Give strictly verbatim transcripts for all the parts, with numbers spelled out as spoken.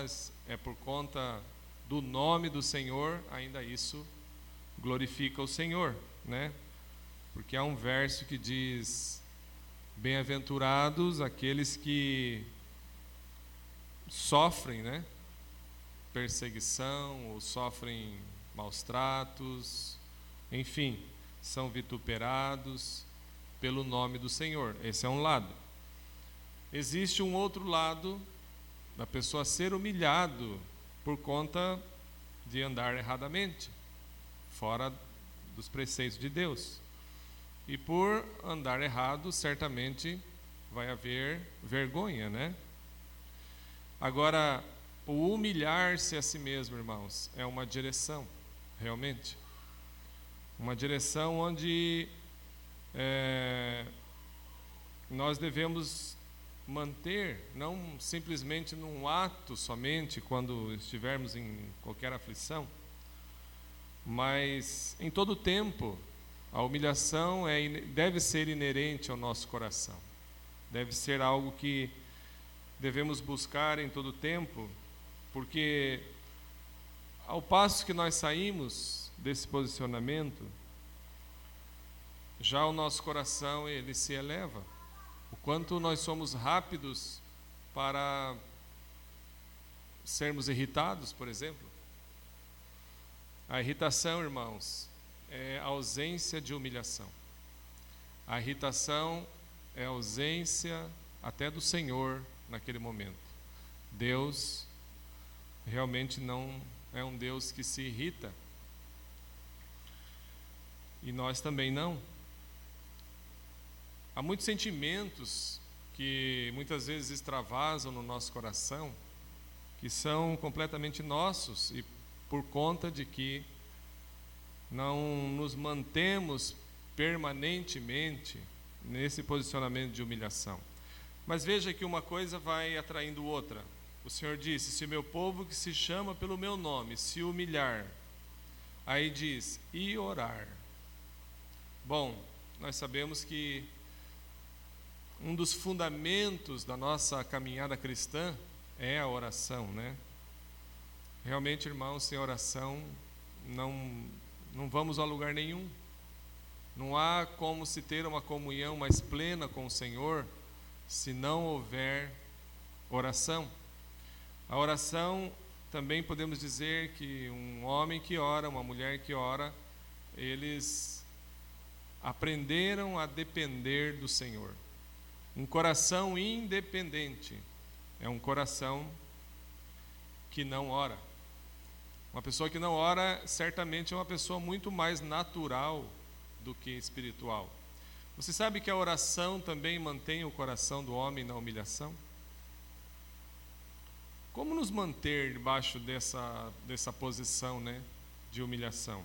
mas é por conta do nome do Senhor, ainda isso glorifica o Senhor, né? Porque há um verso que diz: bem-aventurados aqueles que sofrem, né, perseguição, ou sofrem maus tratos, enfim, são vituperados pelo nome do Senhor. Esse é um lado. Existe um outro lado da pessoa ser humilhado por conta de andar erradamente, fora dos preceitos de Deus. E por andar errado, certamente vai haver vergonha, né? Agora, o humilhar-se a si mesmo, irmãos, é uma direção, realmente. Uma direção onde é, nós devemos manter, não simplesmente num ato somente, quando estivermos em qualquer aflição, mas em todo tempo. A humilhação é, deve ser inerente ao nosso coração, deve ser algo que devemos buscar em todo tempo, porque ao passo que nós saímos desse posicionamento, já o nosso coração ele se eleva. O quanto nós somos rápidos para sermos irritados, por exemplo. A irritação, irmãos, é ausência de humilhação. A irritação é ausência até do Senhor naquele momento. Deus realmente não é um Deus que se irrita. E nós também não. Há muitos sentimentos que muitas vezes extravasam no nosso coração, que são completamente nossos, e por conta de que não nos mantemos permanentemente nesse posicionamento de humilhação. Mas veja que uma coisa vai atraindo outra. O Senhor disse: se o meu povo que se chama pelo meu nome se humilhar, aí diz, e orar. Bom, nós sabemos que um dos fundamentos da nossa caminhada cristã é a oração, né? Realmente, irmãos, sem oração não, não vamos a lugar nenhum. Não há como se ter uma comunhão mais plena com o Senhor se não houver oração. A oração, também podemos dizer que um homem que ora, uma mulher que ora, eles aprenderam a depender do Senhor. Um coração independente é um coração que não ora. Uma pessoa que não ora, certamente é uma pessoa muito mais natural do que espiritual. Você sabe que a oração também mantém o coração do homem na humilhação? Como nos manter debaixo dessa, dessa posição, né, de humilhação?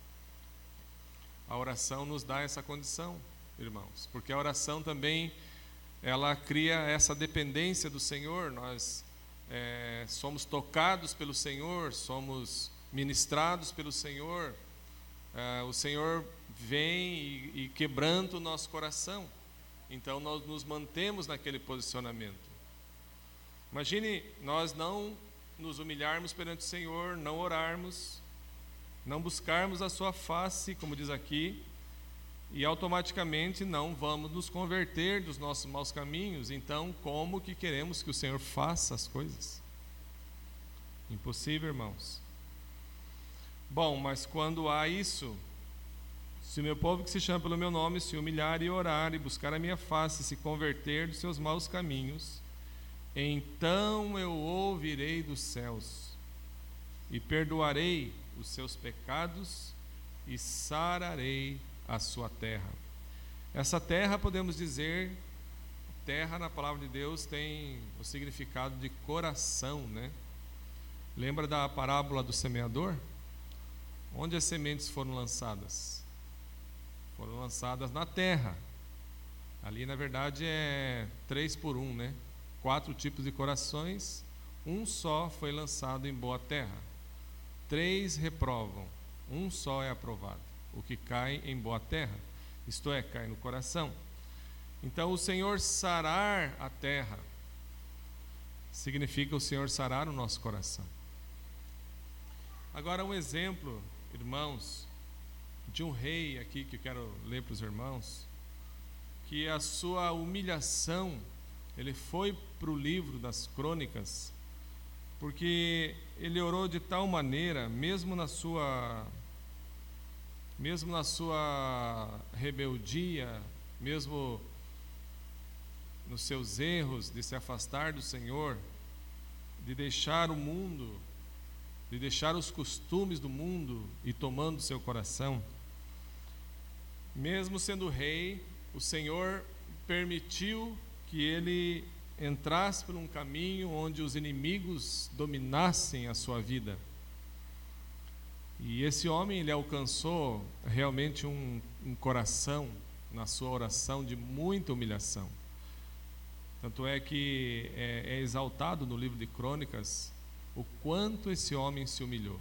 A oração nos dá essa condição, irmãos, porque a oração também, ela cria essa dependência do Senhor. Nós é, somos tocados pelo Senhor, somos ministrados pelo Senhor. É, o Senhor vem e, e quebranta o nosso coração. Então nós nos mantemos naquele posicionamento. Imagine nós não nos humilharmos perante o Senhor, não orarmos, não buscarmos a sua face, como diz aqui, e automaticamente não vamos nos converter dos nossos maus caminhos. Então, como que queremos que o Senhor faça as coisas? Impossível, irmãos. Bom, mas quando há isso, se o meu povo que se chama pelo meu nome se humilhar e orar e buscar a minha face e se converter dos seus maus caminhos, então eu ouvirei dos céus e perdoarei os seus pecados e sararei a sua terra. Essa terra, podemos dizer, terra na palavra de Deus tem o significado de coração, né? Lembra da parábola do semeador? Onde as sementes foram lançadas? Foram lançadas na terra. Ali, na verdade, é três por um, né? Quatro tipos de corações, um só foi lançado em boa terra. Três reprovam, um só é aprovado. O que cai em boa terra, isto é, cai no coração. Então o Senhor sarar a terra significa o Senhor sarar o nosso coração. Agora, um exemplo, irmãos, de um rei aqui que eu quero ler para os irmãos, que a sua humilhação, ele foi para o livro das crônicas, porque ele orou de tal maneira, mesmo na sua, mesmo na sua rebeldia, mesmo nos seus erros de se afastar do Senhor, de deixar o mundo, de deixar os costumes do mundo e tomando seu coração. Mesmo sendo rei, o Senhor permitiu que ele entrasse por um caminho onde os inimigos dominassem a sua vida. E esse homem, ele alcançou realmente um, um coração, na sua oração, de muita humilhação. Tanto é que é, é exaltado no livro de Crônicas o quanto esse homem se humilhou.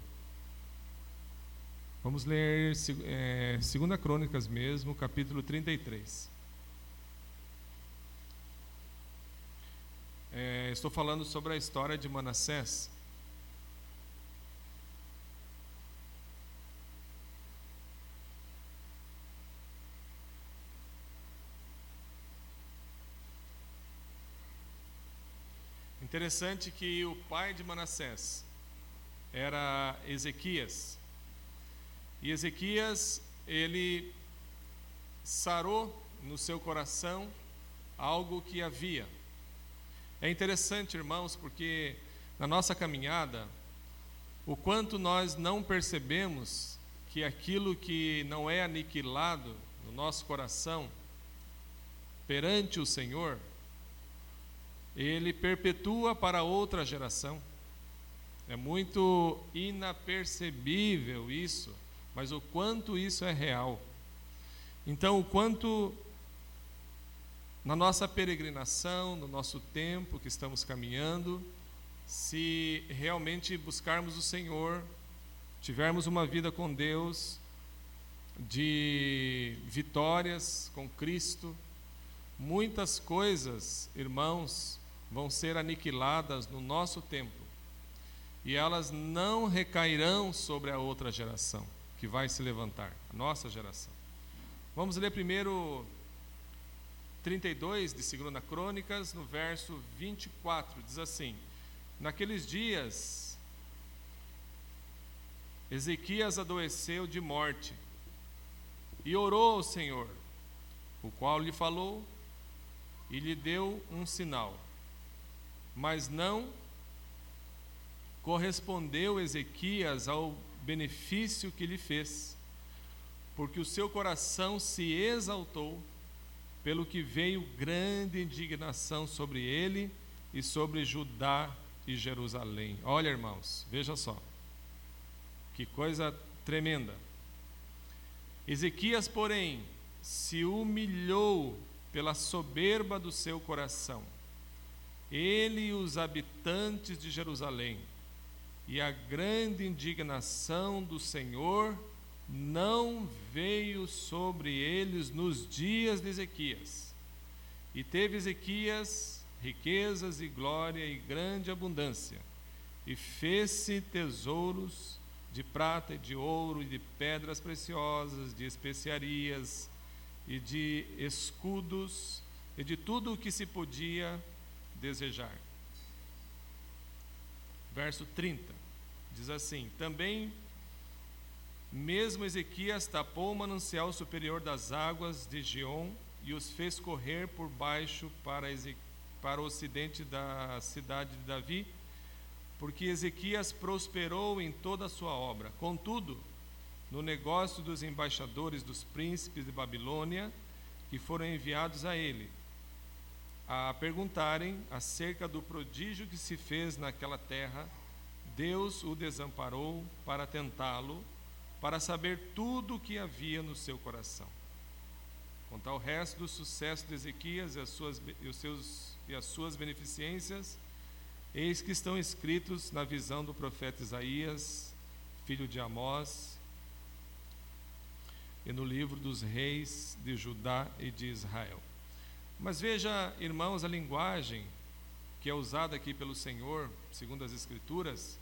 Vamos ler é, Segunda Crônicas mesmo, capítulo trinta e três. É, estou falando sobre a história de Manassés. Interessante que o pai de Manassés era Ezequias. E Ezequias, ele sarou no seu coração algo que havia. É interessante, irmãos, porque na nossa caminhada, o quanto nós não percebemos que aquilo que não é aniquilado no nosso coração perante o Senhor, ele perpetua para outra geração. É muito inapercebível isso, mas o quanto isso é real. Então, o quanto na nossa peregrinação, no nosso tempo que estamos caminhando, se realmente buscarmos o Senhor, tivermos uma vida com Deus, de vitórias com Cristo, muitas coisas, irmãos, vão ser aniquiladas no nosso tempo, e elas não recairão sobre a outra geração que vai se levantar, a nossa geração. Vamos ler primeiro trinta e dois de Segunda Crônicas, no verso vinte e quatro, diz assim: naqueles dias, Ezequias adoeceu de morte, e orou ao Senhor, o qual lhe falou, e lhe deu um sinal. Mas não correspondeu Ezequias ao benefício que lhe fez, porque o seu coração se exaltou, pelo que veio grande indignação sobre ele e sobre Judá e Jerusalém. Olha, irmãos, veja só, que coisa tremenda. Ezequias, porém, se humilhou pela soberba do seu coração, ele e os habitantes de Jerusalém, e a grande indignação do Senhor não veio sobre eles nos dias de Ezequias. E teve Ezequias riquezas e glória e grande abundância, e fez-se tesouros de prata e de ouro e de pedras preciosas, de especiarias e de escudos e de tudo o que se podia desejar. Verso trinta, diz assim: também mesmo Ezequias tapou o manancial superior das águas de Gion e os fez correr por baixo para, Eze... para o ocidente da cidade de Davi, porque Ezequias prosperou em toda a sua obra. Contudo, no negócio dos embaixadores dos príncipes de Babilônia, que foram enviados a ele, a perguntarem acerca do prodígio que se fez naquela terra, Deus o desamparou para tentá-lo, para saber tudo o que havia no seu coração. Contar o resto do sucesso de Ezequias e as suas, e os seus, e as suas beneficências, eis que estão escritos na visão do profeta Isaías, filho de Amós, e no livro dos reis de Judá e de Israel. Mas veja, irmãos, a linguagem que é usada aqui pelo Senhor, segundo as Escrituras,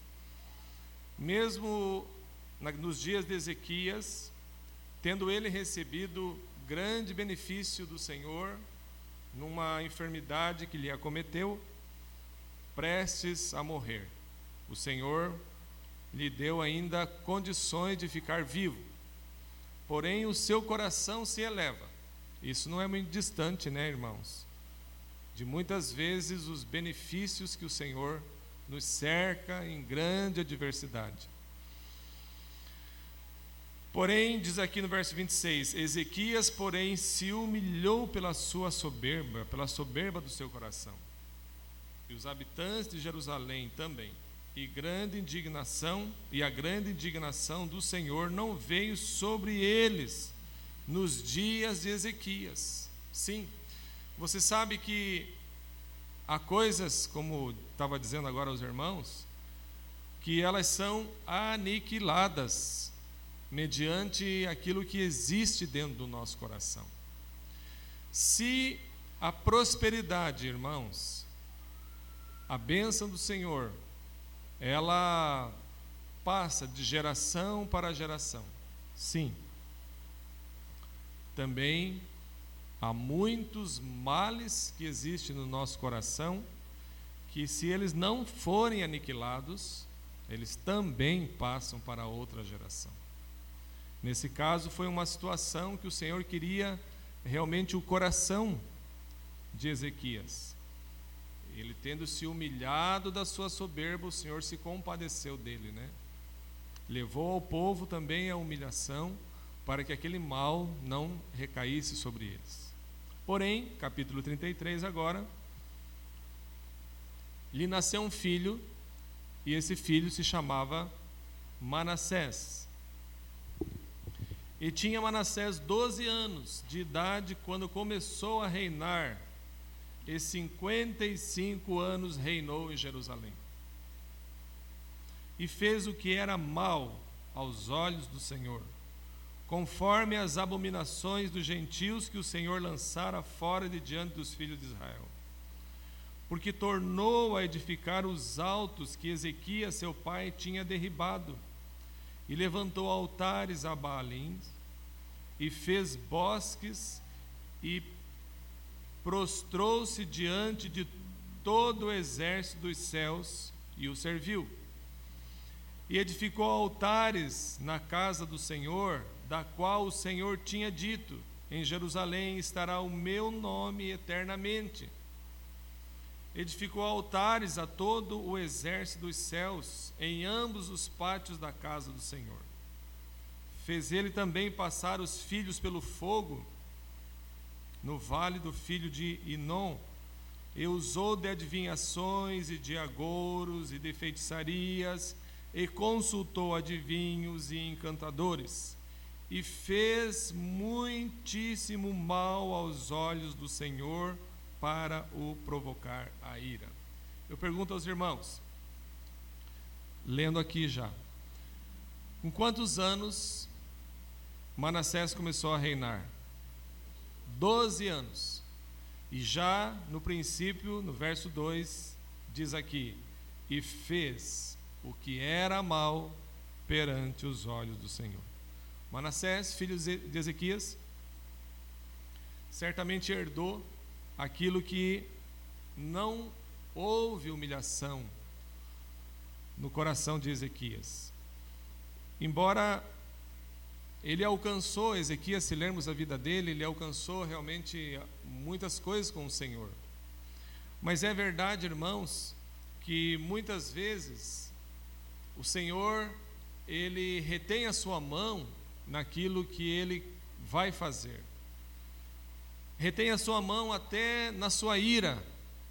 mesmo na, nos dias de Ezequias, tendo ele recebido grande benefício do Senhor, numa enfermidade que lhe acometeu, prestes a morrer, o Senhor lhe deu ainda condições de ficar vivo, porém o seu coração se eleva. Isso não é muito distante, né, irmãos, de muitas vezes os benefícios que o Senhor nos cerca em grande adversidade. Porém, diz aqui no verso vinte e seis, Ezequias, porém, se humilhou pela sua soberba, pela soberba do seu coração, e os habitantes de Jerusalém também, e grande indignação, e a grande indignação do Senhor não veio sobre eles nos dias de Ezequias. Sim, você sabe que há coisas, como estava dizendo agora aos irmãos, que elas são aniquiladas mediante aquilo que existe dentro do nosso coração. Se a prosperidade, irmãos, a bênção do Senhor, ela passa de geração para geração, sim, também há muitos males que existem no nosso coração, que se eles não forem aniquilados, eles também passam para outra geração. Nesse caso foi uma situação que o Senhor queria realmente o coração de Ezequias. Ele tendo se humilhado da sua soberba, o Senhor se compadeceu dele, né? Levou ao povo também a humilhação, para que aquele mal não recaísse sobre eles. Porém, capítulo trinta e três agora, lhe nasceu um filho, e esse filho se chamava Manassés. E tinha Manassés doze anos de idade quando começou a reinar, e cinquenta e cinco anos reinou em Jerusalém. E fez o que era mal aos olhos do Senhor, conforme as abominações dos gentios que o Senhor lançara fora de diante dos filhos de Israel. Porque tornou a edificar os altos que Ezequias seu pai tinha derribado, e levantou altares a Baalim, e fez bosques, e prostrou-se diante de todo o exército dos céus, e o serviu. E edificou altares na casa do Senhor, da qual o Senhor tinha dito, em Jerusalém estará o meu nome eternamente. Edificou altares a todo o exército dos céus, em ambos os pátios da casa do Senhor. Fez ele também passar os filhos pelo fogo, no vale do filho de Inom, e usou de adivinhações e de agouros e de feitiçarias, e consultou adivinhos e encantadores, e fez muitíssimo mal aos olhos do Senhor, para o provocar a ira. Eu pergunto aos irmãos, lendo aqui já, com quantos anos Manassés começou a reinar? Doze anos. E já no princípio, no verso dois, diz aqui, e fez o que era mal perante os olhos do Senhor. Manassés, filho de Ezequias, certamente herdou aquilo que não houve humilhação no coração de Ezequias. Embora ele alcançou, Ezequias, se lermos a vida dele, ele alcançou realmente muitas coisas com o Senhor. Mas é verdade, irmãos, que muitas vezes o Senhor, ele retém a sua mão naquilo que ele vai fazer. Retém a sua mão até na sua ira,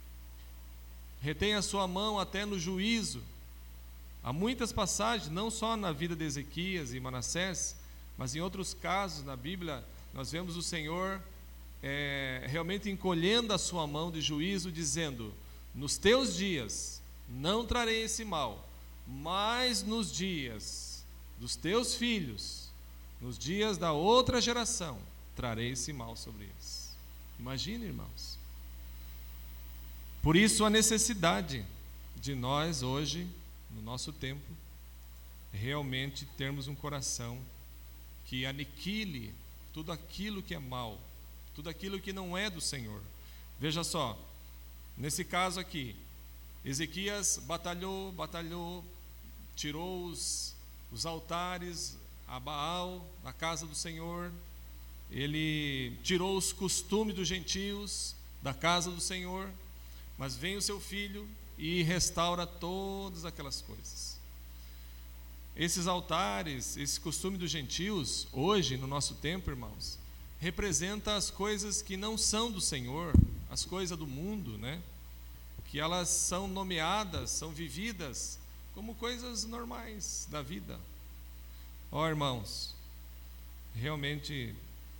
retém a sua mão até no juízo. Há muitas passagens, não só na vida de Ezequias e Manassés, mas em outros casos na Bíblia, nós vemos o Senhor é, realmente encolhendo a sua mão de juízo, dizendo, nos teus dias não trarei esse mal, mas nos dias dos teus filhos, nos dias da outra geração, trarei esse mal sobre eles. Imagine, irmãos. Por isso a necessidade de nós hoje, no nosso tempo, realmente termos um coração que aniquile tudo aquilo que é mal, tudo aquilo que não é do Senhor. Veja só, nesse caso aqui, Ezequias batalhou, batalhou, tirou os, os altares a Baal da casa do Senhor, ele tirou os costumes dos gentios da casa do Senhor, mas vem o seu filho e restaura todas aquelas coisas. Esses altares, esse costume dos gentios, hoje, no nosso tempo, irmãos, representa as coisas que não são do Senhor, as coisas do mundo, né? Que elas são nomeadas, são vividas como coisas normais da vida. Ó, irmãos, realmente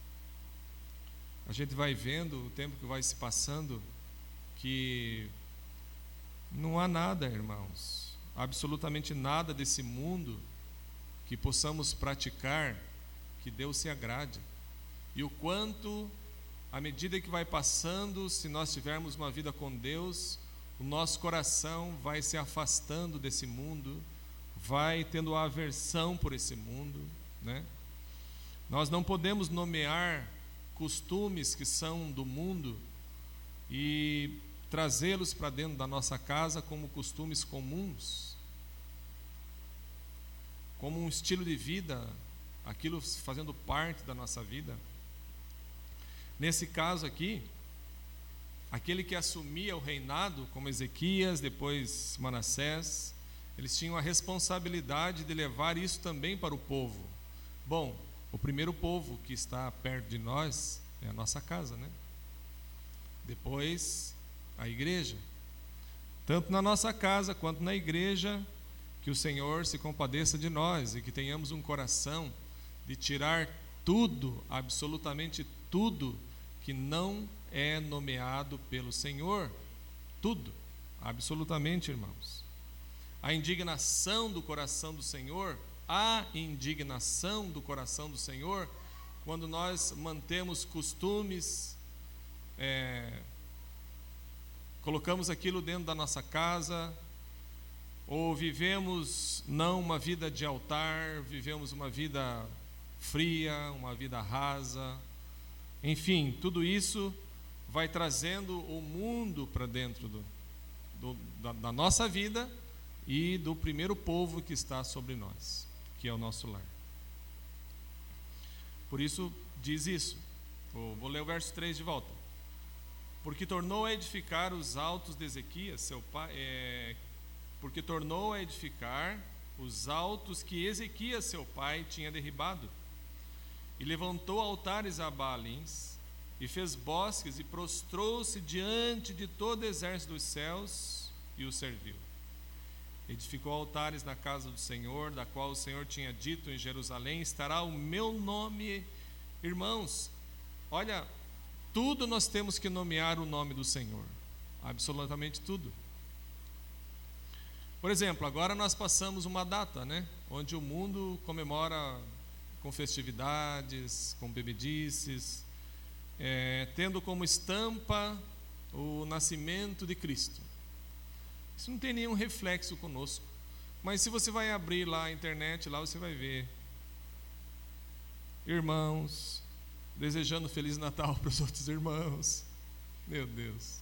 a gente vai vendo o tempo que vai se passando que não há nada, irmãos, absolutamente nada desse mundo que possamos praticar que Deus se agrade. E o quanto, à medida que vai passando, se nós tivermos uma vida com Deus, o nosso coração vai se afastando desse mundo, vai tendo a aversão por esse mundo, né? Nós não podemos nomear costumes que são do mundo e trazê-los para dentro da nossa casa como costumes comuns, como um estilo de vida, aquilo fazendo parte da nossa vida. Nesse caso aqui, aquele que assumia o reinado, como Ezequias, depois Manassés, eles tinham a responsabilidade de levar isso também para o povo. Bom, o primeiro povo que está perto de nós é a nossa casa, né? Depois, a igreja. Tanto na nossa casa quanto na igreja, que o Senhor se compadeça de nós e que tenhamos um coração de tirar tudo, absolutamente tudo, que não é nomeado pelo Senhor. Tudo, absolutamente, irmãos. A indignação do coração do Senhor, a indignação do coração do Senhor, quando nós mantemos costumes, é, colocamos aquilo dentro da nossa casa, ou vivemos não uma vida de altar, vivemos uma vida fria, uma vida rasa, enfim, tudo isso vai trazendo o mundo para dentro do, do, da, da nossa vida e do primeiro povo que está sobre nós, que é o nosso lar. Por isso diz isso. Vou, vou ler o verso três de volta. Porque tornou a edificar os altos de Ezequias, seu pai, é, porque tornou a edificar os altos que Ezequias, seu pai, tinha derribado, e levantou altares a Baalins, e fez bosques, e prostrou-se diante de todo o exército dos céus, e o serviu. Edificou altares na casa do Senhor, da qual o Senhor tinha dito: em Jerusalém estará o meu nome. Irmãos, olha, tudo nós temos que nomear o nome do Senhor, absolutamente tudo. Por exemplo, agora nós passamos uma data, né, onde o mundo comemora com festividades, com bebedices, é, tendo como estampa o nascimento de Cristo. Isso não tem nenhum reflexo conosco, mas se você vai abrir lá a internet, lá você vai ver irmãos desejando Feliz Natal para os outros irmãos. Meu Deus.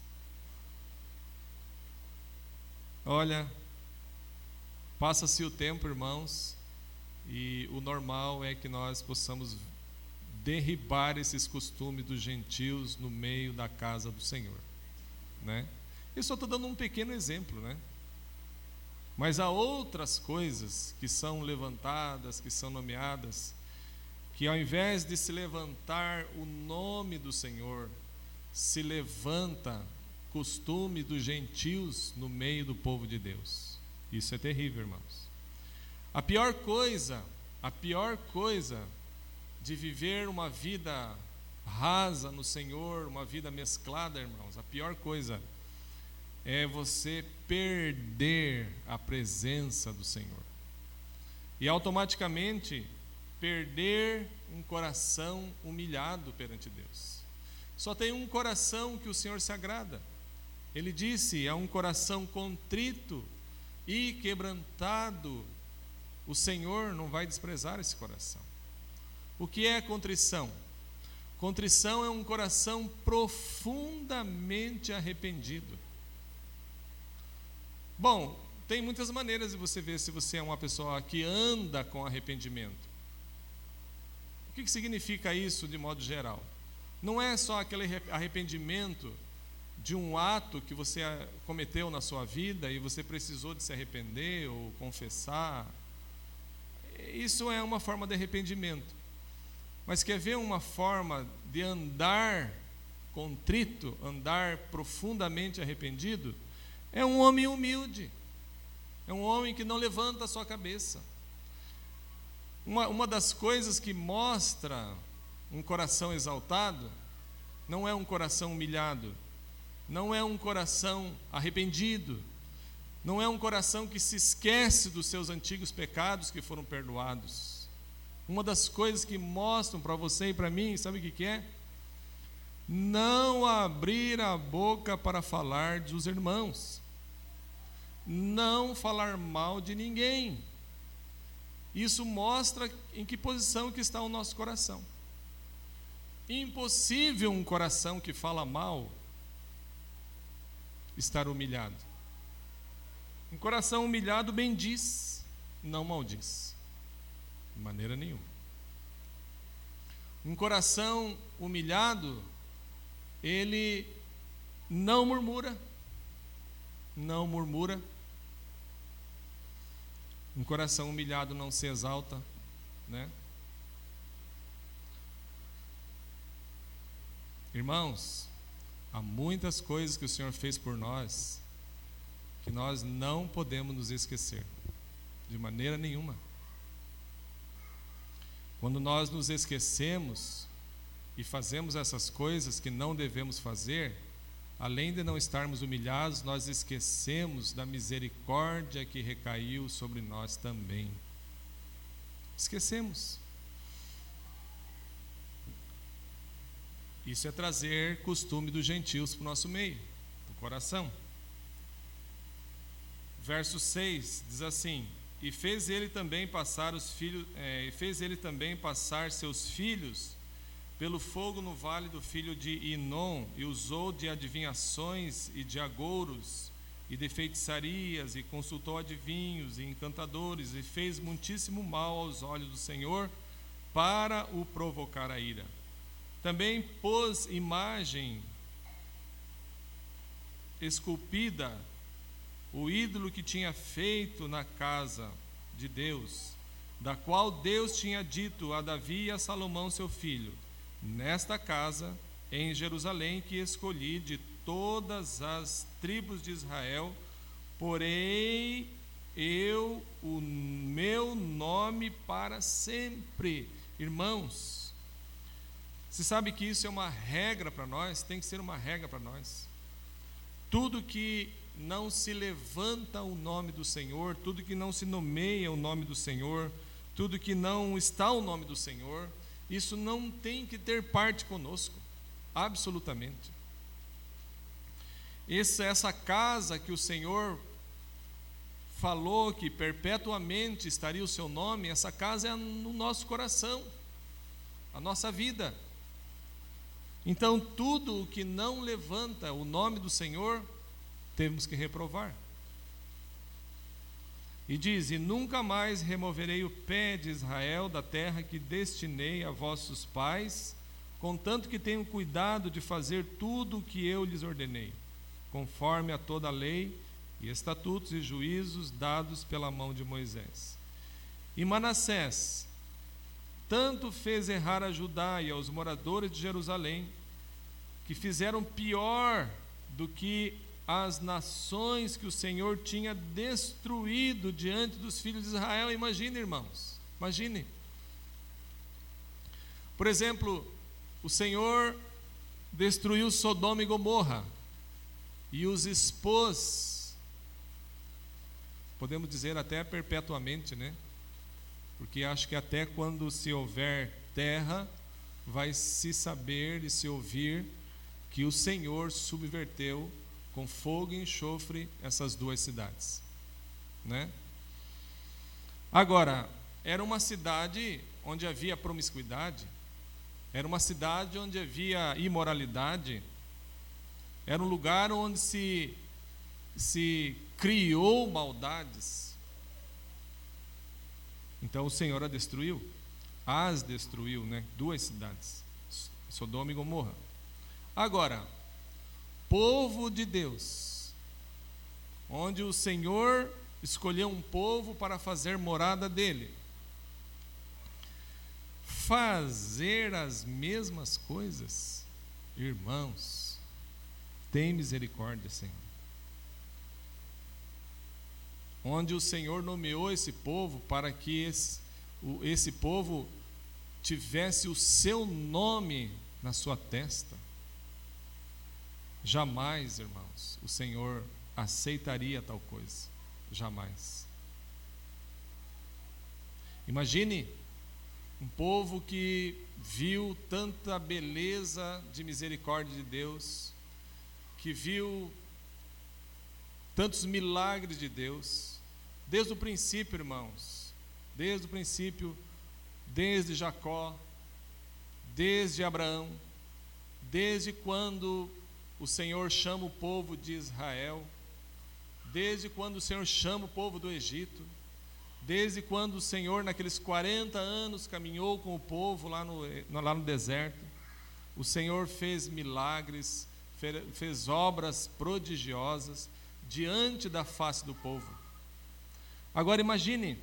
Olha, passa-se o tempo, irmãos, e o normal é que nós possamos derribar esses costumes dos gentios no meio da casa do Senhor, né? Eu só estou dando um pequeno exemplo, né? Mas há outras coisas que são levantadas, que são nomeadas, que ao invés de se levantar o nome do Senhor, se levanta costume dos gentios no meio do povo de Deus. Isso é terrível, irmãos. A pior coisa, a pior coisa de viver uma vida rasa no Senhor, uma vida mesclada, irmãos, a pior coisa é você perder a presença do Senhor e automaticamente perder um coração humilhado perante Deus. Só tem um coração que o Senhor se agrada. Ele disse: é um coração contrito e quebrantado, o Senhor não vai desprezar esse coração. O que é contrição? Contrição é um coração profundamente arrependido. Bom, tem muitas maneiras de você ver se você é uma pessoa que anda com arrependimento. O que significa isso de modo geral? Não é só aquele arrependimento de um ato que você cometeu na sua vida e você precisou de se arrepender ou confessar. Isso é uma forma de arrependimento. Mas quer ver uma forma de andar contrito, andar profundamente arrependido? É um homem humilde. É um homem que não levanta a sua cabeça. Uma, uma das coisas que mostra um coração exaltado não é um coração humilhado, não é um coração arrependido, não é um coração que se esquece dos seus antigos pecados que foram perdoados. Uma das coisas que mostram para você e para mim, sabe o que, que é? Não abrir a boca para falar dos irmãos, não falar mal de ninguém. Isso mostra em que posição que está o nosso coração. Impossível um coração que fala mal estar humilhado. Um coração humilhado bendiz, não maldiz, de maneira nenhuma. Um coração humilhado, ele não murmura, não murmura. Um coração humilhado não se exalta, né? Irmãos, há muitas coisas que o Senhor fez por nós que nós não podemos nos esquecer, de maneira nenhuma. Quando nós nos esquecemos e fazemos essas coisas que não devemos fazer, além de não estarmos humilhados, nós esquecemos da misericórdia que recaiu sobre nós também. Esquecemos. Isso é trazer costume dos gentios para o nosso meio, para o coração. Verso seis diz assim: e fez ele também passar os filhos, é, e fez ele também passar seus filhos pelo fogo no vale do filho de Inom, e usou de adivinhações e de agouros e de feitiçarias, e consultou adivinhos e encantadores, e fez muitíssimo mal aos olhos do Senhor, para o provocar a ira. Também pôs imagem esculpida, o ídolo que tinha feito na casa de Deus, da qual Deus tinha dito a Davi e a Salomão seu filho: nesta casa, em Jerusalém, que escolhi de todas as tribos de Israel, porei eu o meu nome para sempre. Irmãos, você sabe que isso é uma regra para nós, tem que ser uma regra para nós. Tudo que não se levanta o nome do Senhor, tudo que não se nomeia o nome do Senhor, tudo que não está o nome do Senhor, isso não tem que ter parte conosco, absolutamente. Essa, essa casa que o Senhor falou que perpetuamente estaria o seu nome, essa casa é no nosso coração, a nossa vida. Então, tudo o que não levanta o nome do Senhor, temos que reprovar. E diz: e nunca mais removerei o pé de Israel da terra que destinei a vossos pais, contanto que tenham cuidado de fazer tudo o que eu lhes ordenei, conforme a toda a lei e estatutos e juízos dados pela mão de Moisés. E Manassés tanto fez errar a Judá e aos moradores de Jerusalém, que fizeram pior do que as nações que o Senhor tinha destruído diante dos filhos de Israel. Imagine, irmãos, imagine. Por exemplo, o Senhor destruiu Sodoma e Gomorra e os expôs, podemos dizer até perpetuamente, né? Porque acho que até quando se houver terra, vai se saber e se ouvir que o Senhor subverteu com fogo e enxofre essas duas cidades, né? Agora, era uma cidade onde havia promiscuidade, era uma cidade onde havia imoralidade, era um lugar onde se, se criou maldades. Então o Senhor a destruiu, as destruiu, né? Duas cidades, Sodoma e Gomorra. Agora, povo de Deus, onde o Senhor escolheu um povo para fazer morada dele, fazer as mesmas coisas, irmãos, tem misericórdia, Senhor. Onde o Senhor nomeou esse povo para que esse, o, esse povo tivesse o seu nome na sua testa. Jamais, irmãos, o Senhor aceitaria tal coisa. Jamais. Imagine um povo que viu tanta beleza de misericórdia de Deus, que viu tantos milagres de Deus, desde o princípio, irmãos, desde o princípio, desde Jacó, desde Abraão, desde quando o Senhor chama o povo de Israel, desde quando o Senhor chama o povo do Egito, desde quando o Senhor, naqueles quarenta anos, caminhou com o povo lá no, lá no deserto, o Senhor fez milagres, fez obras prodigiosas diante da face do povo. Agora imagine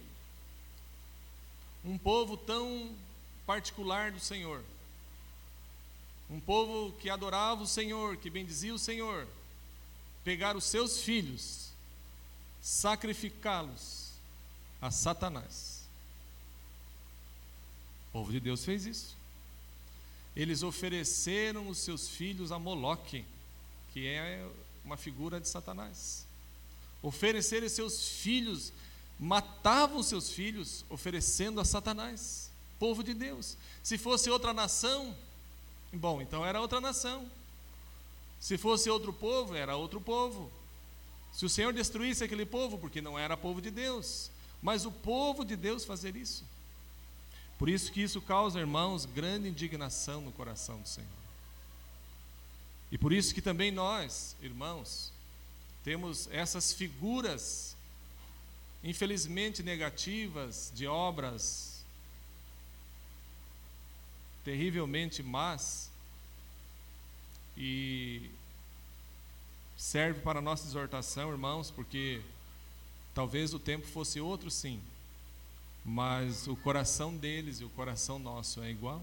um povo tão particular do Senhor, um povo que adorava o Senhor, que bendizia o Senhor, pegar os seus filhos, sacrificá-los a Satanás. O povo de Deus fez isso. Eles ofereceram os seus filhos a Moloque, que é uma figura de Satanás. Ofereceram seus filhos, matavam seus filhos, oferecendo a Satanás. Povo de Deus. Se fosse outra nação, bom, então era outra nação. Se fosse outro povo, era outro povo. Se o Senhor destruísse aquele povo, porque não era povo de Deus, mas o povo de Deus fazer isso. Por isso que isso causa, irmãos, grande indignação no coração do Senhor. E por isso que também nós, irmãos, temos essas figuras, infelizmente negativas, de obras terrivelmente más, e serve para a nossa exortação, irmãos, porque talvez o tempo fosse outro, sim, mas o coração deles e o coração nosso é igual.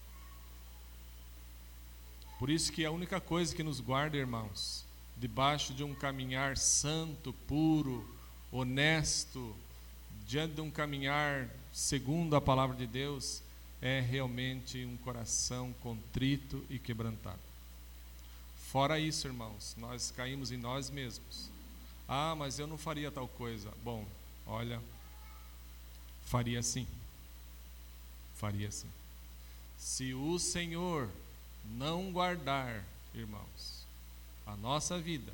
Por isso que a única coisa que nos guarda, irmãos, debaixo de um caminhar santo, puro, honesto, diante de um caminhar segundo a palavra de Deus, é realmente um coração contrito e quebrantado. Fora isso, irmãos, nós caímos em nós mesmos. Ah, mas eu não faria tal coisa. Bom, olha, faria sim. Faria sim. Se o Senhor não guardar, irmãos, a nossa vida,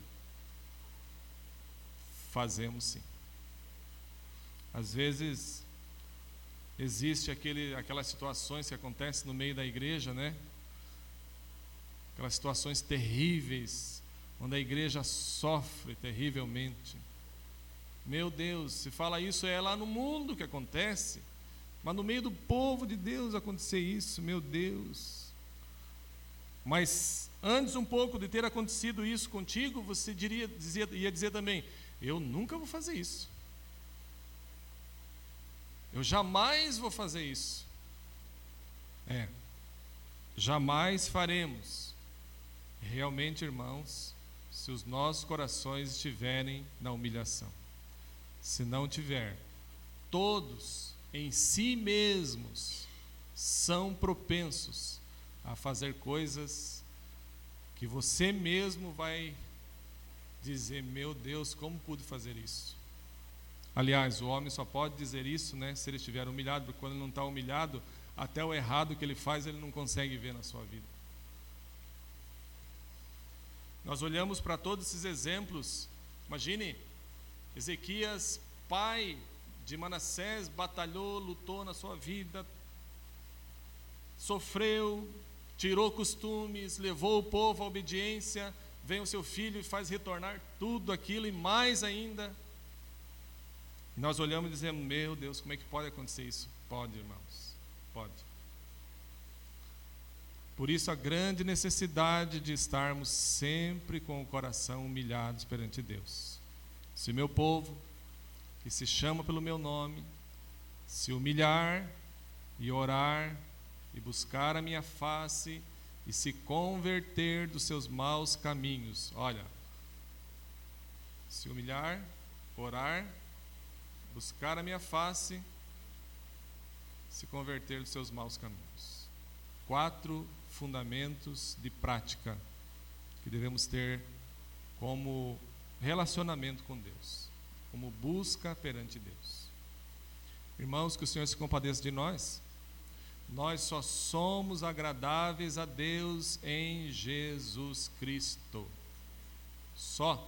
fazemos sim. Às vezes existe aquele, aquelas situações que acontecem no meio da igreja, né? Aquelas situações terríveis, onde a igreja sofre terrivelmente. Meu Deus, se fala isso é lá no mundo que acontece, mas no meio do povo de Deus acontecer isso, meu Deus. Mas antes um pouco de ter acontecido isso contigo, você diria, dizia, ia dizer também, eu nunca vou fazer isso. Eu jamais vou fazer isso. É, jamais faremos. Realmente, irmãos, se os nossos corações estiverem na humilhação. Se não tiver, todos em si mesmos são propensos a fazer coisas que você mesmo vai dizer, meu Deus, como pude fazer isso? Aliás, o homem só pode dizer isso, né, se ele estiver humilhado, porque quando ele não está humilhado, até o errado que ele faz, ele não consegue ver na sua vida. Nós olhamos para todos esses exemplos. Imagine, Ezequias, pai de Manassés, batalhou, lutou na sua vida, sofreu, tirou costumes, levou o povo à obediência. Vem o seu filho e faz retornar tudo aquilo e mais ainda. Nós olhamos e dizemos: meu Deus, como é que pode acontecer isso? Pode, irmãos, pode. Por isso a grande necessidade de estarmos sempre com o coração humilhados perante Deus. Se meu povo, que se chama pelo meu nome, se humilhar e orar e buscar a minha face e se converter dos seus maus caminhos. Olha, se humilhar, orar, buscar a minha face, se converter dos seus maus caminhos. Quatro fundamentos de prática que devemos ter como relacionamento com Deus, como busca perante Deus. Irmãos, que o Senhor se compadeça de nós. Nós só somos agradáveis a Deus em Jesus Cristo. Só.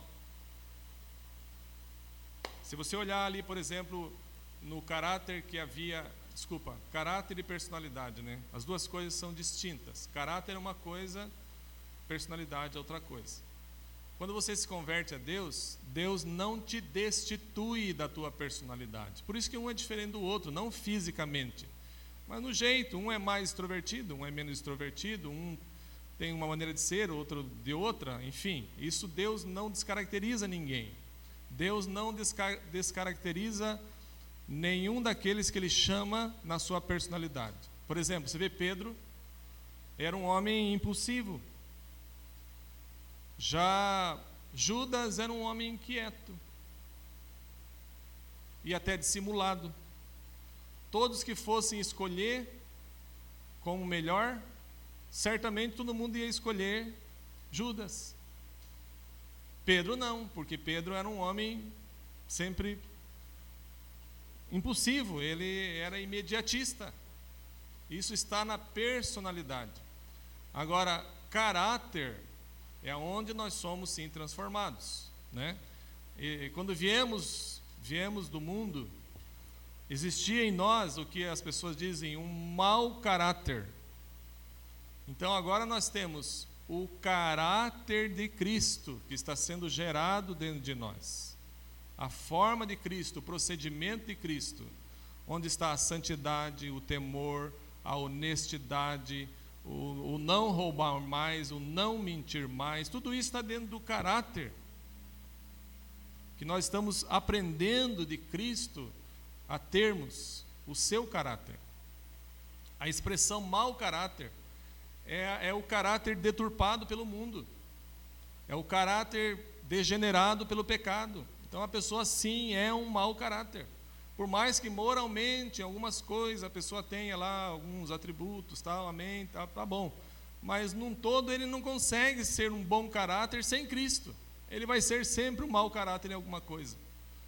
Se você olhar ali, por exemplo, no caráter que havia, desculpa, caráter e personalidade, né? As duas coisas são distintas. Caráter é uma coisa, personalidade é outra coisa. Quando você se converte a Deus, Deus não te destitui da tua personalidade. Por isso que um é diferente do outro, não fisicamente, mas no jeito. Um é mais extrovertido, um é menos extrovertido, um tem uma maneira de ser, outro de outra, enfim. Isso Deus não descaracteriza ninguém. Deus não desca- descaracteriza nenhum daqueles que Ele chama na sua personalidade. Por exemplo, você vê Pedro, era um homem impulsivo. Já Judas era um homem inquieto e até dissimulado. Todos que fossem escolher como melhor, certamente todo mundo ia escolher Judas. Pedro não, porque Pedro era um homem sempre impulsivo, ele era imediatista. Isso está na personalidade. Agora, caráter é onde nós somos sim transformados, né? E quando viemos, viemos do mundo, existia em nós o que as pessoas dizem, um mau caráter. Então agora nós temos o caráter de Cristo que está sendo gerado dentro de nós. A forma de Cristo, o procedimento de Cristo, onde está a santidade, o temor, a honestidade, o, o não roubar mais, o não mentir mais, tudo isso está dentro do caráter que nós estamos aprendendo de Cristo a termos o seu caráter. A expressão mau caráter é, é o caráter deturpado pelo mundo, é o caráter degenerado pelo pecado. Então a pessoa sim é um mau caráter. Por mais que moralmente algumas coisas a pessoa tenha lá alguns atributos, tal, amém, tá, tá bom. Mas num todo ele não consegue ser um bom caráter sem Cristo. Ele vai ser sempre um mau caráter em alguma coisa.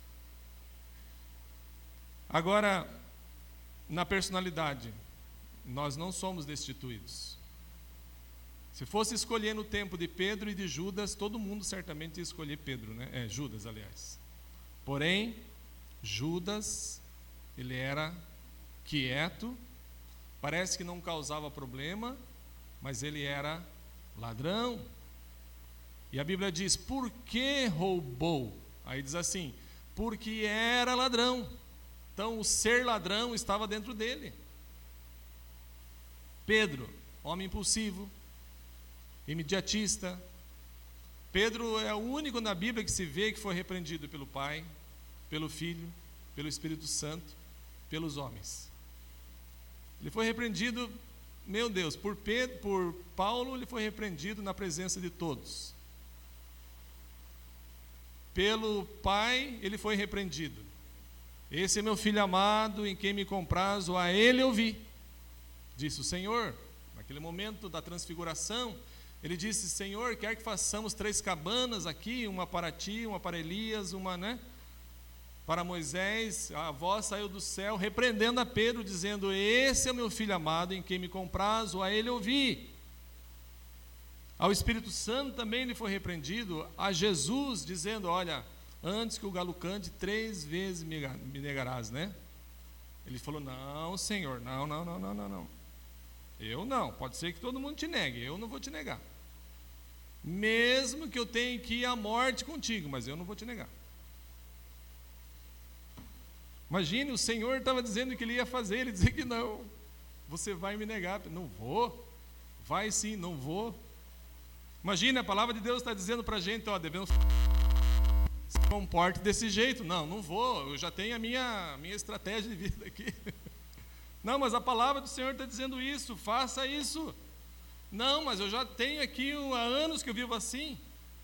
Agora, na personalidade, nós não somos destituídos. Se fosse escolher no tempo de Pedro e de Judas, todo mundo certamente ia escolher Pedro, né? É, Judas, aliás. Porém, Judas, ele era quieto, parece que não causava problema, mas ele era ladrão. E a Bíblia diz, por que roubou? Aí diz assim, porque era ladrão. Então o ser ladrão estava dentro dele. Pedro, homem impulsivo, imediatista. Pedro é o único na Bíblia que se vê que foi repreendido pelo Pai, pelo Filho, pelo Espírito Santo, pelos homens. Ele foi repreendido, meu Deus, por Pedro, por Paulo, ele foi repreendido na presença de todos. Pelo Pai, ele foi repreendido. Esse é meu filho amado, em quem me comprazo, a ele ouvi, disse o Senhor. Naquele momento da transfiguração, ele disse, Senhor, quer que façamos três cabanas aqui, uma para ti, uma para Elias, uma, né, para Moisés. A voz saiu do céu, repreendendo a Pedro, dizendo, esse é o meu filho amado, em quem me comprazo, a ele ouvi. Ao Espírito Santo também ele foi repreendido, a Jesus dizendo, olha, antes que o galo cante, três vezes me negarás, né? Ele falou, não, Senhor, não, não, não, não, não, não. Eu não, pode ser que todo mundo te negue, eu não vou te negar. Mesmo que eu tenha que ir à morte contigo, mas eu não vou te negar. Imagine, o Senhor estava dizendo que ele ia fazer, ele dizia que não. Você vai me negar. Não vou. Vai sim, não vou. Imagine, a palavra de Deus está dizendo para a gente, ó, devemos se comporte desse jeito. Não, não vou, eu já tenho a minha, minha estratégia de vida aqui. Não, mas a palavra do Senhor está dizendo isso, faça isso. Não, mas eu já tenho aqui há anos que eu vivo assim.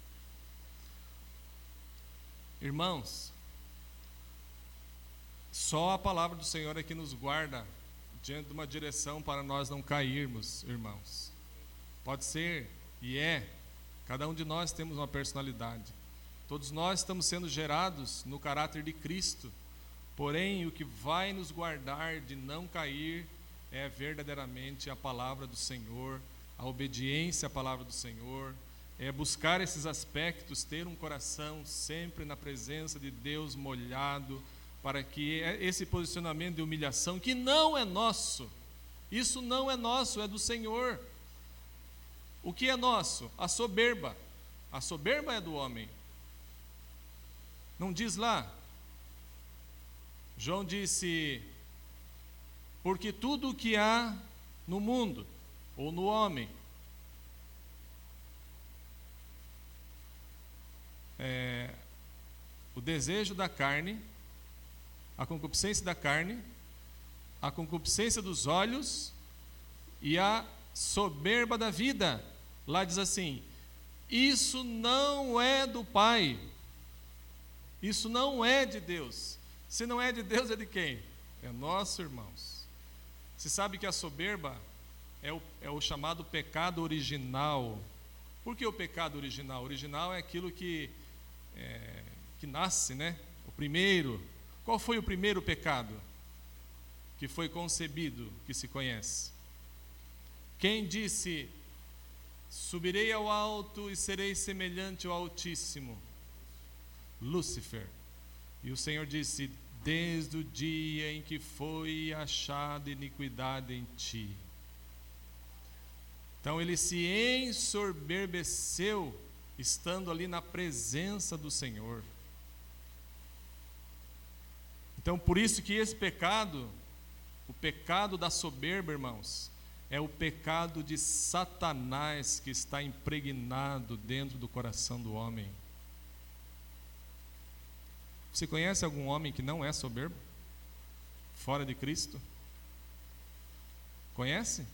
Irmãos, só a palavra do Senhor é que nos guarda diante de uma direção para nós não cairmos, irmãos. Pode ser, e é, cada um de nós temos uma personalidade. Todos nós estamos sendo gerados no caráter de Cristo. Porém, o que vai nos guardar de não cair é verdadeiramente a palavra do Senhor, a obediência à palavra do Senhor, é buscar esses aspectos, ter um coração sempre na presença de Deus molhado, para que esse posicionamento de humilhação, que não é nosso, isso não é nosso, é do Senhor. O que é nosso? A soberba. A soberba é do homem. Não diz lá? João disse, porque tudo o que há no mundo, ou no homem, é, o desejo da carne, a concupiscência da carne, a concupiscência dos olhos e a soberba da vida. Lá diz assim, isso não é do Pai, isso não é de Deus. Se não é de Deus, é de quem? É nosso, irmãos. Você sabe que a soberba é o, é o chamado pecado original. Por que o pecado original? O original é aquilo que, é, que nasce, né? O primeiro. Qual foi o primeiro pecado que foi concebido, que se conhece? Quem disse, subirei ao alto e serei semelhante ao Altíssimo? Lúcifer. E o Senhor disse, desde o dia em que foi achada iniquidade em ti. Então ele se ensoberbeceu, estando ali na presença do Senhor. Então por isso que esse pecado, o pecado da soberba, irmãos, é o pecado de Satanás que está impregnado dentro do coração do homem. Você conhece algum homem que não é soberbo? Fora de Cristo? Conhece?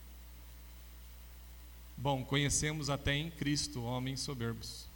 Bom, conhecemos até em Cristo homens soberbos.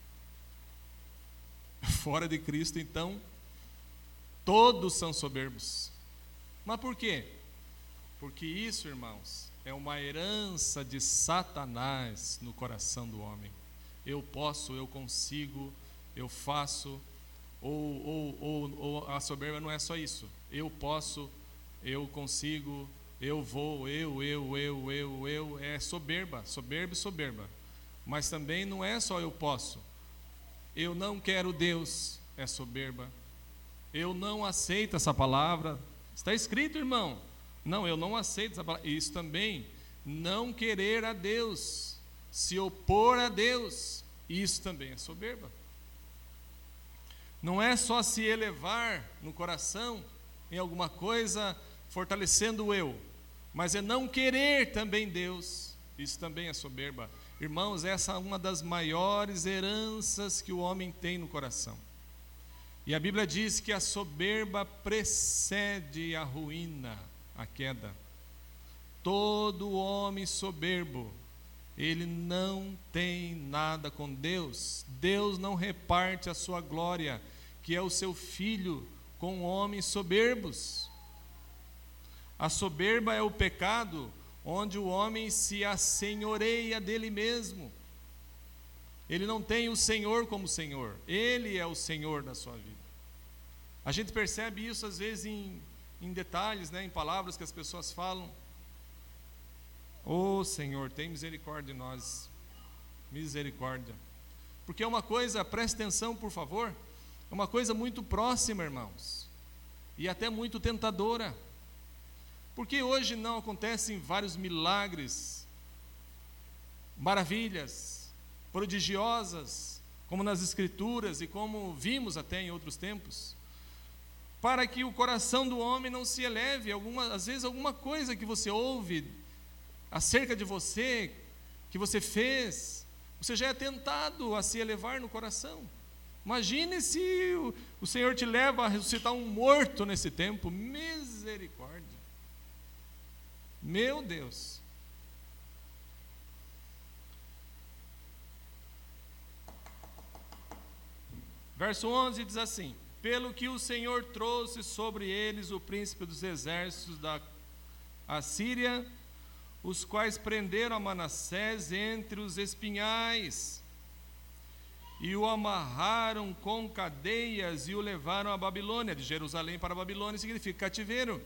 Fora de Cristo, então, todos são soberbos. Mas por quê? Porque isso, irmãos, é uma herança de Satanás no coração do homem. Eu posso, eu consigo, eu faço. Ou, ou, ou, ou a soberba não é só isso. Eu posso, eu consigo, eu vou, eu, eu, eu, eu, eu. É soberba, soberba e soberba. Mas também não é só eu posso. Eu não quero Deus, é soberba. Eu não aceito essa palavra. Está escrito, irmão. Não, eu não aceito essa palavra. Isso também, não querer a Deus, se opor a Deus. Isso também é soberba. Não é só se elevar no coração em alguma coisa, fortalecendo o eu, mas é não querer também Deus. Isso também é soberba. Irmãos, essa é uma das maiores heranças que o homem tem no coração. E a Bíblia diz que a soberba precede a ruína, a queda. Todo homem soberbo, ele não tem nada com Deus. Deus não reparte a sua glória, que é o seu Filho, com homens soberbos. A soberba é o pecado onde o homem se assenhoreia dele mesmo. Ele não tem o Senhor como Senhor. Ele é o Senhor da sua vida. A gente percebe isso às vezes em, em detalhes, né, em palavras que as pessoas falam. Ô Senhor, tem misericórdia de nós. Misericórdia. Porque é uma coisa, preste atenção por favor, é uma coisa muito próxima, irmãos, e até muito tentadora. Porque hoje não acontecem vários milagres, maravilhas, prodigiosas, como nas Escrituras e como vimos até em outros tempos, para que o coração do homem não se eleve. Alguma, às vezes alguma coisa que você ouve acerca de você, que você fez, você já é tentado a se elevar no coração. Imagine se o, o Senhor te leva a ressuscitar um morto nesse tempo. Misericórdia. Meu Deus. Verso onze diz assim: pelo que o Senhor trouxe sobre eles o príncipe dos exércitos da Assíria, os quais prenderam a Manassés entre os espinhais, e o amarraram com cadeias e o levaram à Babilônia. De Jerusalém para a Babilônia significa cativeiro.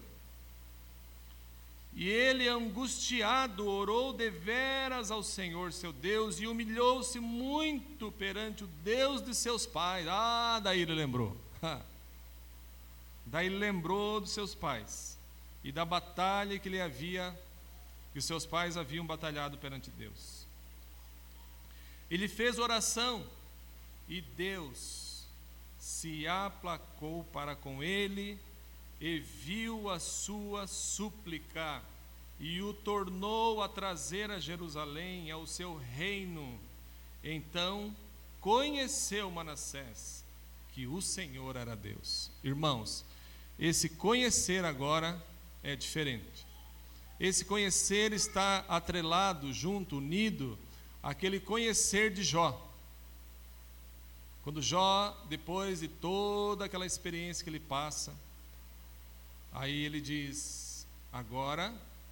E ele, angustiado, orou deveras ao Senhor seu Deus e humilhou-se muito perante o Deus de seus pais. Ah, daí ele lembrou. Daí ele lembrou dos seus pais e da batalha que ele havia, que os seus pais haviam batalhado perante Deus. Ele fez oração e Deus se aplacou para com ele e viu a sua súplica e o tornou a trazer a Jerusalém, ao seu reino. Então conheceu Manassés que o Senhor era Deus. Irmãos, esse conhecer agora é diferente. Esse conhecer está atrelado, junto, unido àquele conhecer de Jó. Quando Jó, depois de toda aquela experiência que ele passa, aí ele diz: agora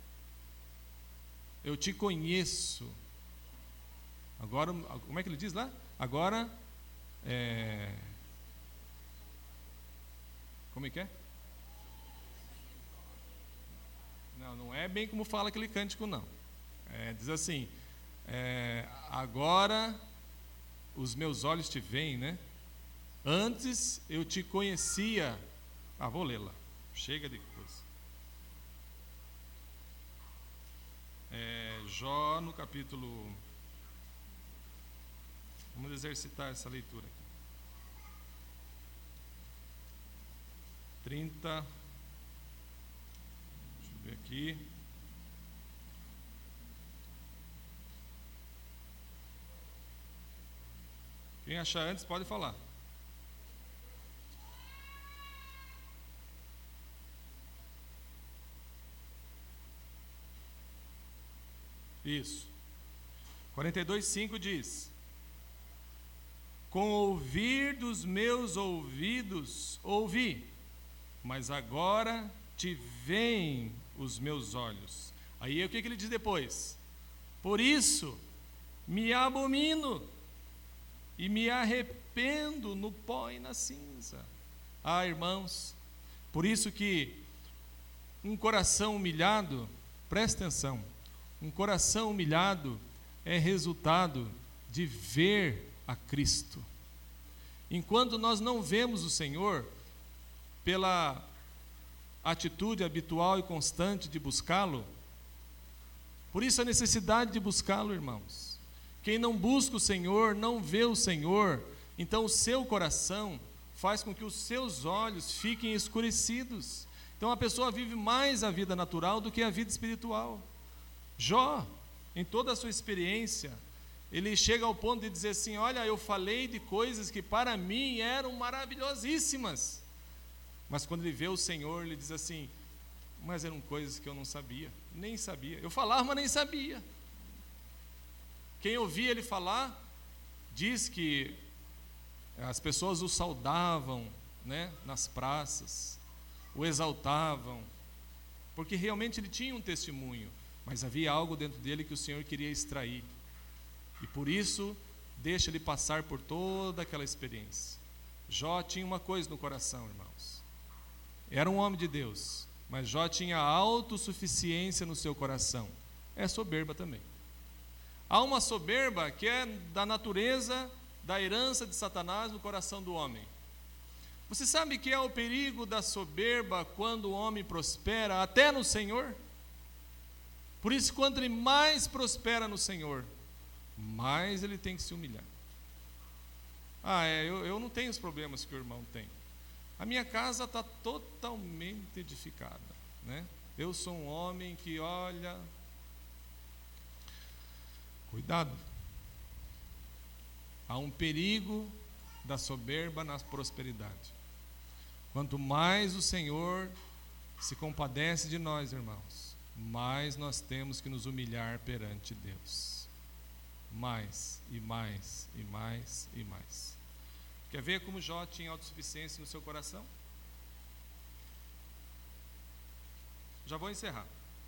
eu te conheço. Agora, como é que ele diz lá? Agora, é... como é que é? Não, não é bem como fala aquele cântico, não. É, diz assim, é, agora os meus olhos te veem, né? Antes eu te conhecia. Ah, vou lê-la. Chega de coisa. É, Jó no capítulo... Vamos exercitar essa leitura aqui. trinta... Deixa eu ver aqui. Quem achar antes pode falar. Isso. quarenta e dois, cinco diz: com ouvir dos meus ouvidos ouvi, mas agora te veem os meus olhos. Aí o que, que ele diz depois? Por isso me abomino e me arrependo no pó e na cinza. Ah, irmãos, por isso que um coração humilhado, presta atenção, um coração humilhado é resultado de ver a Cristo. Enquanto nós não vemos o Senhor, pela atitude habitual e constante de buscá-lo, por isso a necessidade de buscá-lo, irmãos. Quem não busca o Senhor, não vê o Senhor, então o seu coração faz com que os seus olhos fiquem escurecidos. Então a pessoa vive mais a vida natural do que a vida espiritual. Jó, em toda a sua experiência, ele chega ao ponto de dizer assim: olha, eu falei de coisas que para mim eram maravilhosíssimas, mas quando ele vê o Senhor, ele diz assim: mas eram coisas que eu não sabia, nem sabia, eu falava, mas nem sabia. Quem ouvia ele falar, diz que as pessoas o saudavam, né, nas praças, o exaltavam, porque realmente ele tinha um testemunho, mas havia algo dentro dele que o Senhor queria extrair, e por isso deixa ele passar por toda aquela experiência. Jó tinha uma coisa no coração, irmãos, era um homem de Deus, mas Jó tinha autossuficiência no seu coração, é soberba também. Há uma soberba que é da natureza, da herança de Satanás no coração do homem. Você sabe que é o perigo da soberba quando o homem prospera até no Senhor? Por isso, quanto ele mais prospera no Senhor, mais ele tem que se humilhar. Ah, é, eu, eu não tenho os problemas que o irmão tem. A minha casa está totalmente edificada, né? Eu sou um homem que, olha, cuidado. Há um perigo da soberba na prosperidade. Quanto mais o Senhor se compadece de nós, irmãos, mais nós temos que nos humilhar perante Deus. Mais, e mais, e mais, e mais. Quer ver como Jó tinha autossuficiência no seu coração? Já vou encerrar.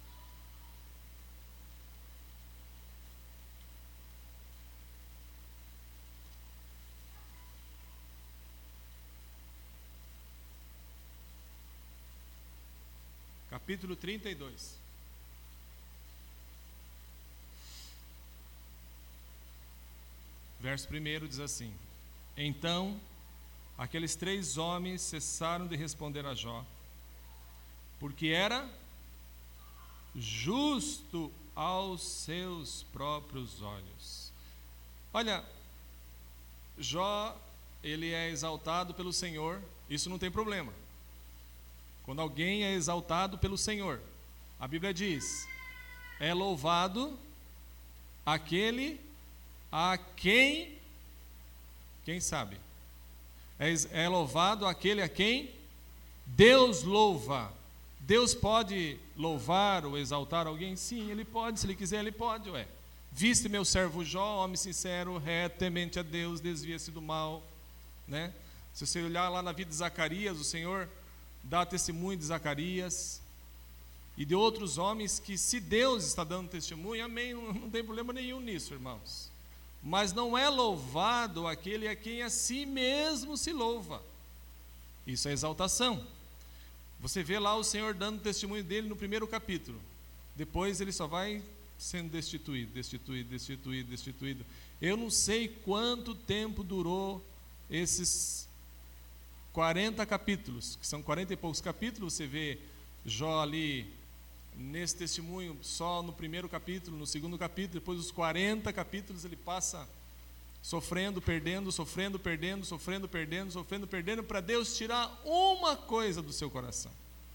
Capítulo trinta e dois. Verso primeiro diz assim: Então, aqueles três homens cessaram de responder a Jó, porque era justo aos seus próprios olhos. Olha, Jó, ele é exaltado pelo Senhor, isso não tem problema. Quando alguém é exaltado pelo Senhor, a Bíblia diz: é louvado aquele a quem, quem sabe? É, é louvado aquele a quem Deus louva. Deus pode louvar ou exaltar alguém? Sim, Ele pode, se Ele quiser, Ele pode, ué. Viste meu servo Jó, homem sincero, reto, temente a Deus, desvia-se do mal, né? Se você olhar lá na vida de Zacarias, o Senhor dá testemunho de Zacarias e de outros homens que, se Deus está dando testemunho, amém, não, não tem problema nenhum nisso, irmãos. Mas não é louvado aquele a quem a si mesmo se louva. Isso é exaltação. Você vê lá o Senhor dando testemunho dele no primeiro capítulo. Depois ele só vai sendo destituído, destituído, destituído, destituído. Eu não sei quanto tempo durou esses quarenta capítulos, que são quarenta e poucos capítulos. Você vê Jó ali nesse testemunho só no primeiro capítulo, no segundo capítulo, depois dos quarenta capítulos ele passa sofrendo, perdendo, sofrendo, perdendo, sofrendo, perdendo, sofrendo, perdendo, para Deus tirar uma coisa do seu coração: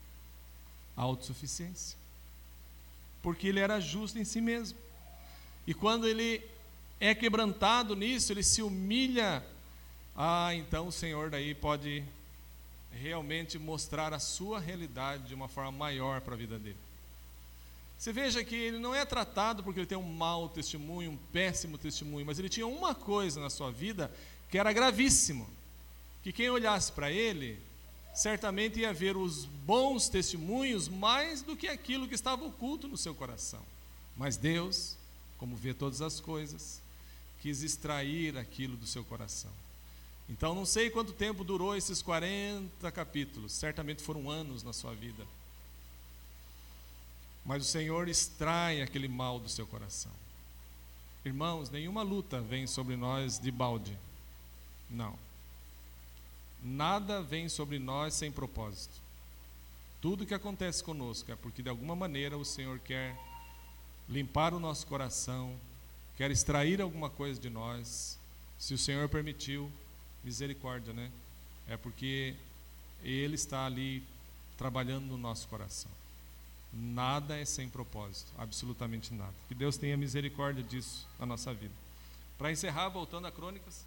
a autossuficiência. Porque ele era justo em si mesmo. E quando ele é quebrantado nisso, ele se humilha. Ah, então o Senhor daí pode realmente mostrar a sua realidade de uma forma maior para a vida dele. Você veja que ele não é tratado porque ele tem um mau testemunho, um péssimo testemunho, mas ele tinha uma coisa na sua vida que era gravíssimo, que quem olhasse para ele, certamente ia ver os bons testemunhos mais do que aquilo que estava oculto no seu coração. Mas Deus, como vê todas as coisas, quis extrair aquilo do seu coração. Então não sei quanto tempo durou esses quarenta capítulos, certamente foram anos na sua vida. Mas o Senhor extrai aquele mal do seu coração. Irmãos, nenhuma luta vem sobre nós de balde. Não. Nada vem sobre nós sem propósito. Tudo que acontece conosco é porque de alguma maneira o Senhor quer limpar o nosso coração, quer extrair alguma coisa de nós. Se o Senhor permitiu, misericórdia, né? É porque Ele está ali trabalhando no nosso coração. Nada é sem propósito, absolutamente nada. Que Deus tenha misericórdia disso na nossa vida. Para encerrar, voltando a Crônicas.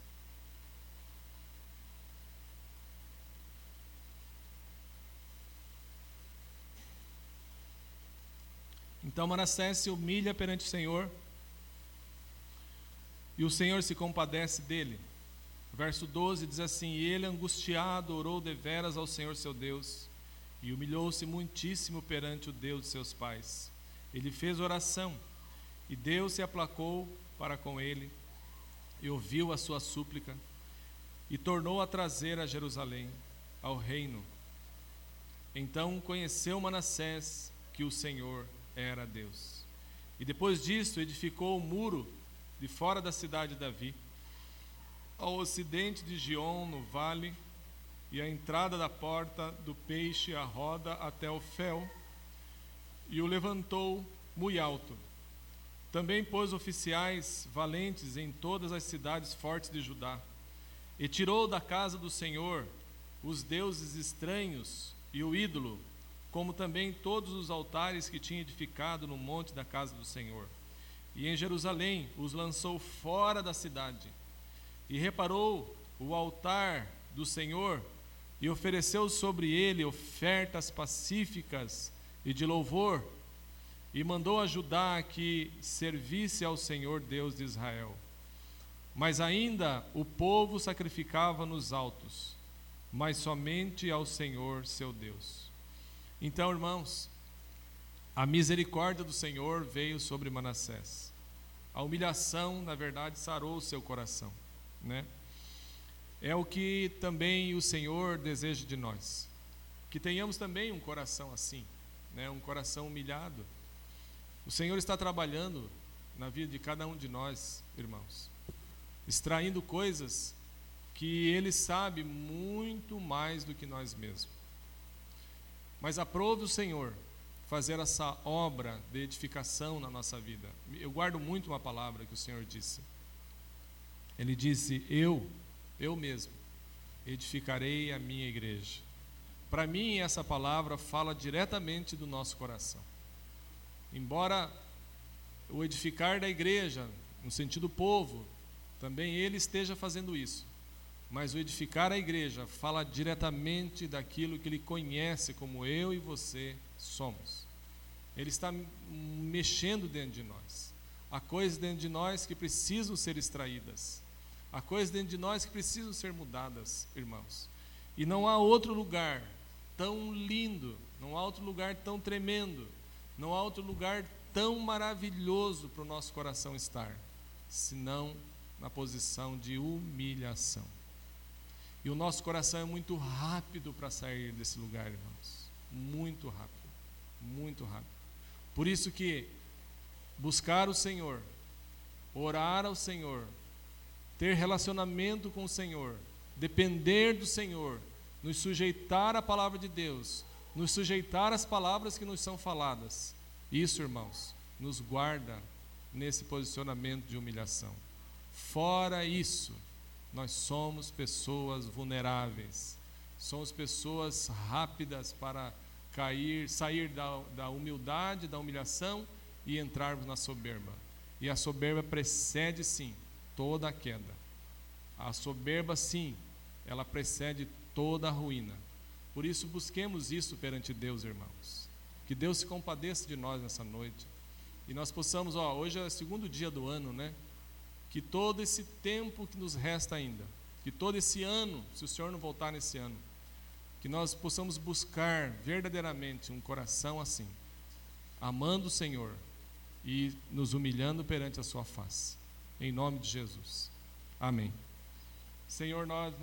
Então Manassés se humilha perante o Senhor e o Senhor se compadece dele. Verso doze diz assim: E ele, angustiado, orou deveras ao Senhor seu Deus, e humilhou-se muitíssimo perante o Deus de seus pais. Ele fez oração, e Deus se aplacou para com ele, e ouviu a sua súplica, e tornou a trazer a Jerusalém, ao reino. Então conheceu Manassés que o Senhor era Deus. E depois disso edificou o muro de fora da cidade de Davi, ao ocidente de Gion, no vale, e a entrada da porta do peixe, a roda até o fel, e o levantou muito alto. Também pôs oficiais valentes em todas as cidades fortes de Judá, e tirou da casa do Senhor os deuses estranhos e o ídolo, como também todos os altares que tinha edificado no monte da casa do Senhor. E em Jerusalém os lançou fora da cidade, e reparou o altar do Senhor, e ofereceu sobre ele ofertas pacíficas e de louvor, e mandou a Judá que servisse ao Senhor Deus de Israel. Mas ainda o povo sacrificava nos altos, mas somente ao Senhor seu Deus. Então, irmãos, a misericórdia do Senhor veio sobre Manassés. A humilhação, na verdade, sarou o seu coração, né? É o que também o Senhor deseja de nós, que tenhamos também um coração assim, né? Um coração humilhado. O Senhor está trabalhando na vida de cada um de nós, irmãos, extraindo coisas que Ele sabe muito mais do que nós mesmos. Mas aprove o Senhor fazer essa obra de edificação na nossa vida. Eu guardo muito uma palavra que o Senhor disse. Ele disse: eu, eu mesmo, edificarei a minha igreja. Para mim, essa palavra fala diretamente do nosso coração. Embora o edificar da igreja, no sentido povo, também Ele esteja fazendo isso, mas o edificar a igreja fala diretamente daquilo que Ele conhece como eu e você somos. Ele está mexendo dentro de nós. Há coisas dentro de nós que precisam ser extraídas. Há coisas dentro de nós que precisam ser mudadas, irmãos. E não há outro lugar tão lindo, não há outro lugar tão tremendo, não há outro lugar tão maravilhoso para o nosso coração estar, senão na posição de humilhação. E o nosso coração é muito rápido para sair desse lugar, irmãos. Muito rápido, muito rápido. Por isso que buscar o Senhor, orar ao Senhor, ter relacionamento com o Senhor, depender do Senhor, nos sujeitar à palavra de Deus, nos sujeitar às palavras que nos são faladas, isso, irmãos, nos guarda nesse posicionamento de humilhação. Fora isso, nós somos pessoas vulneráveis, somos pessoas rápidas para cair, sair da, da humildade, da humilhação e entrarmos na soberba. E a soberba precede, sim, toda a queda. A soberba, sim, ela precede toda a ruína. Por isso, busquemos isso perante Deus, irmãos. Que Deus se compadeça de nós nessa noite. E nós possamos, ó, hoje é o segundo dia do ano, né? Que todo esse tempo que nos resta ainda, que todo esse ano, se o Senhor não voltar nesse ano, que nós possamos buscar verdadeiramente um coração assim, amando o Senhor e nos humilhando perante a sua face. Em nome de Jesus. Amém. Senhor, nós